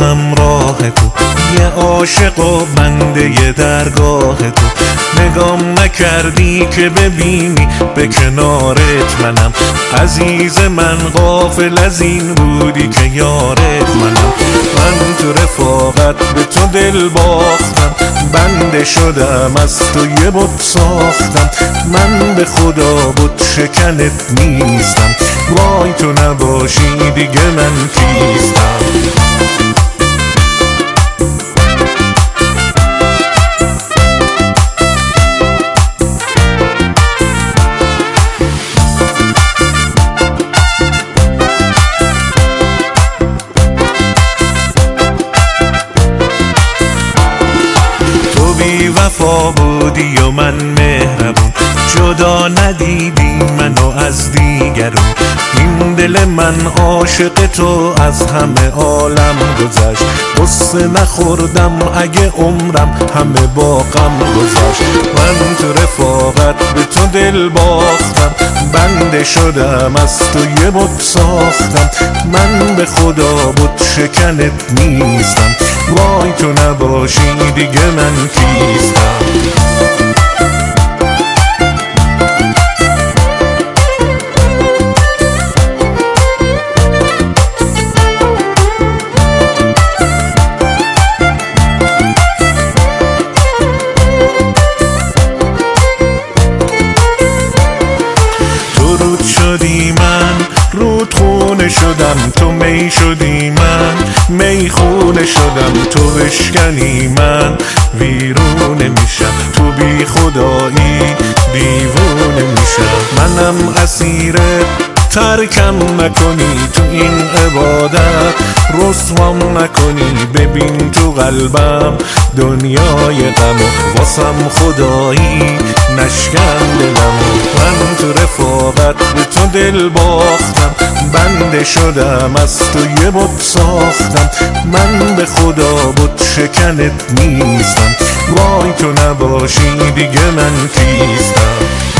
همراه تو، یه عاشق و بنده درگاه تو. نگام نکردی که ببینی به کنارت منم، عزیز من غافل از این بودی که یارت منم. من تو رفاقت به تو دل باختم، بنده شدم از تو یه بت ساختم. من به خدا بت شکنت نیستم، وای تو نباشی دیگه من کیستم. وفا بودی و من مهربون، جدا ندیدی منو از دیگرون. این دل من عاشق تو از همه عالم گذشت، قصه نخوردم اگه عمرم همه با غم گذشت. من تو رفاقت به تو دل باختم، بنده شدم از تو یه بت ساختم. من به خدا بت شکنت نیستم، وای تو نباشی دیگه من کیستم. تو رود شدی من رودخونه شدم، تو می شدی من میخونه شدم. تو بشکنی من ویرونه میشم، تو بی خدایی دیوونه میشم. منم اسیرت ترکم نکنی تو این عبادت، رسوام نکنی ببین تو قلبم دنیای غم و واسم خدایی نشکن دلمو. من تو رفاقت به تو دل باختم، بنده شدم از تو یه بت ساختم. من به خدا بت شکنت نیستم، وای تو نباشی دیگه من کیستم.